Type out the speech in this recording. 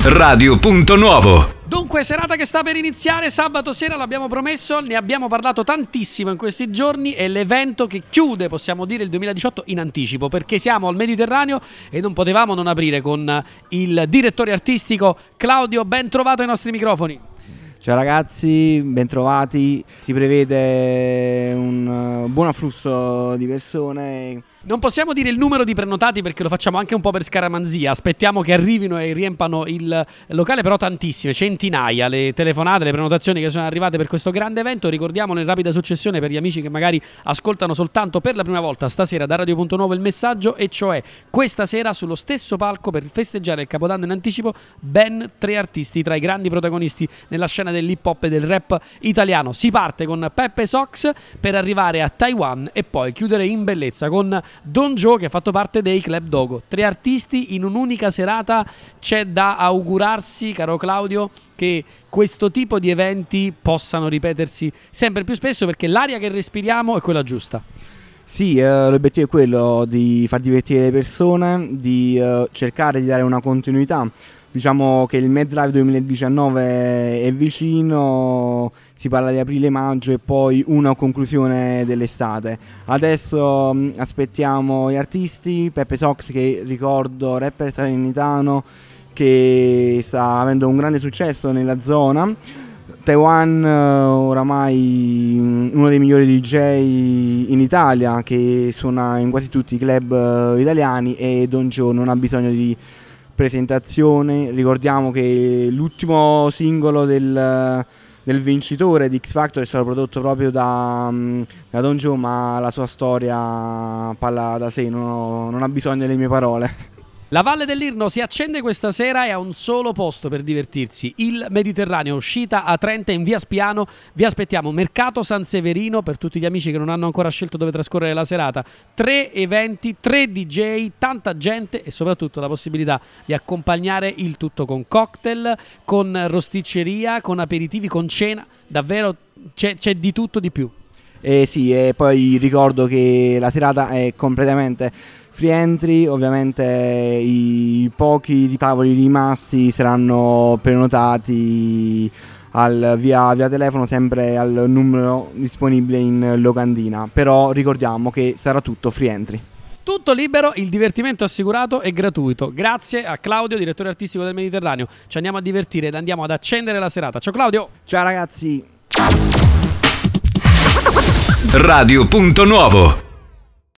Radio Punto Nuovo. Dunque, serata che sta per iniziare, sabato sera, l'abbiamo promesso, ne abbiamo parlato tantissimo in questi giorni, è l'evento che chiude, possiamo dire, il 2018 in anticipo, perché siamo al Mediterraneo e non potevamo non aprire con il direttore artistico Claudio. Ben trovato ai nostri microfoni. Ciao ragazzi, ben trovati. Si prevede un buon afflusso di persone. Non possiamo dire il numero di prenotati perché lo facciamo anche un po' per scaramanzia. Aspettiamo che arrivino e riempano il locale, però tantissime, centinaia le telefonate, le prenotazioni che sono arrivate per questo grande evento. Ricordiamolo in rapida successione per gli amici che magari ascoltano soltanto per la prima volta stasera da Radio Punto Nuovo il messaggio, e cioè questa sera sullo stesso palco per festeggiare il Capodanno in anticipo ben 3 artisti tra i grandi protagonisti nella scena dell'hip hop e del rap italiano. Si parte con Peppe Sox per arrivare a Taiwan e poi chiudere in bellezza con Don Joe, che ha fatto parte dei Club Dogo. 3 artisti in un'unica serata. C'è da augurarsi, caro Claudio, che questo tipo di eventi possano ripetersi sempre più spesso, perché l'aria che respiriamo è quella giusta. Sì, l'obiettivo è quello di far divertire le persone, di cercare di dare una continuità. Diciamo che il MedLive 2019 è vicino, si parla di aprile-maggio e poi una conclusione dell'estate. Adesso aspettiamo gli artisti, Peppe Sox, che ricordo rapper salernitano che sta avendo un grande successo nella zona. Taiwan, oramai uno dei migliori DJ in Italia, che suona in quasi tutti i club italiani, e Don Joe non ha bisogno di presentazione. Ricordiamo che l'ultimo singolo del vincitore di X Factor è stato prodotto proprio da Don Joe, ma la sua storia parla da sé, non ha bisogno delle mie parole. La Valle dell'Irno si accende questa sera e ha un solo posto per divertirsi: il Mediterraneo, uscita a Trenta in via Spiano. Vi aspettiamo, Mercato San Severino, per tutti gli amici che non hanno ancora scelto dove trascorrere la serata. 3 eventi, 3 DJ, tanta gente e soprattutto la possibilità di accompagnare il tutto con cocktail, con rosticceria, con aperitivi, con cena. Davvero c'è di tutto di più. Sì, e poi ricordo che la serata è completamente free entry. Ovviamente i pochi tavoli rimasti saranno prenotati via telefono, sempre al numero disponibile in locandina, però ricordiamo che sarà tutto free entry. Tutto libero, il divertimento assicurato e gratuito. Grazie a Claudio, direttore artistico del Mediterraneo. Ci andiamo a divertire ed andiamo ad accendere la serata. Ciao Claudio! Ciao ragazzi! Radio Punto Nuovo.